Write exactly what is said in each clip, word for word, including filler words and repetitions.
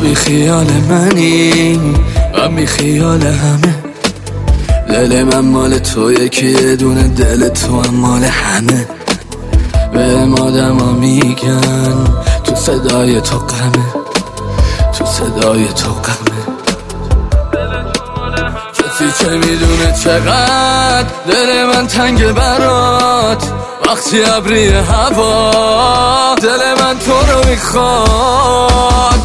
بی خیال منی، من بی خیال همه. دل من مال تو، یکی یه دونه دل تو هم مال همه. به آدم ها میگن تو صدای تو غمه، تو صدای تو غمه. کسی چه میدونه چقدر دل من تنگ برات، وقتی ابری هوا دل من تو رو میخواد.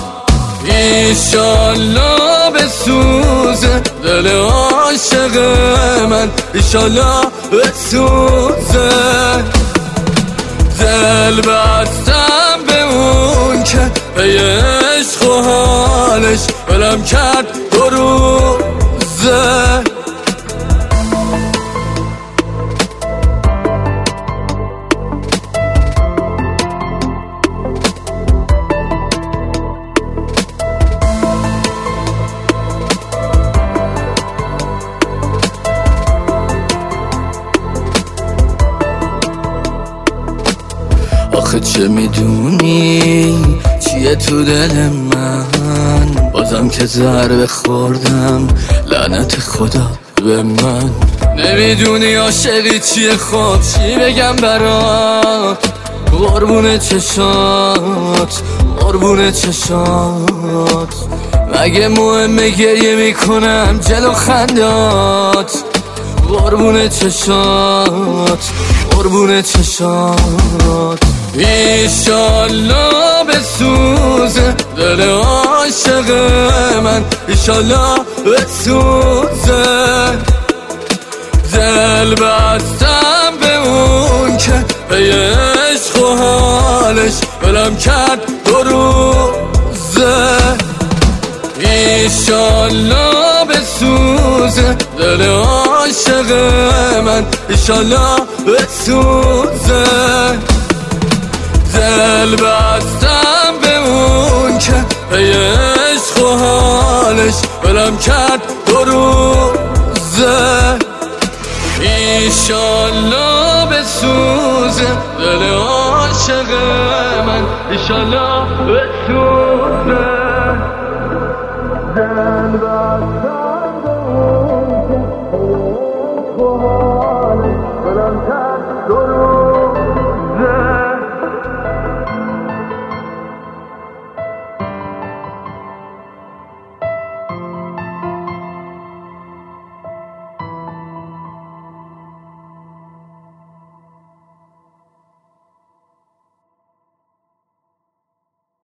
ایشالله بسوزه دل عاشق من، ایشالله بسوزه. دل بستم به اون که پی عشق و حالش ولم کرد دو روزه. آخه چه میدونی چیه تو دل من، بازم که ضربه خوردم لعنت خدا به من. نمیدونی عاشقی چیه، خب چی بگم برات؟ قربون چشات، قربون چشات. مگه مهمه گریه میکنم جلو خندات؟ قربون چشات، قربون چشات. ایشالله بسوزه دل عاشق من، ایشالله بسوزه. دل بستم به اون که پی عشق و حالش ولم کرد دو روزه. ایشالله بسوزه دل عاشق من، ایشالله بسوزه. دل بستم به اون که پی عشق و حالش ولم کرد دو روزه. ایشالله بسوزه دل عاشق من، ایشالله بسوزه. دل بستم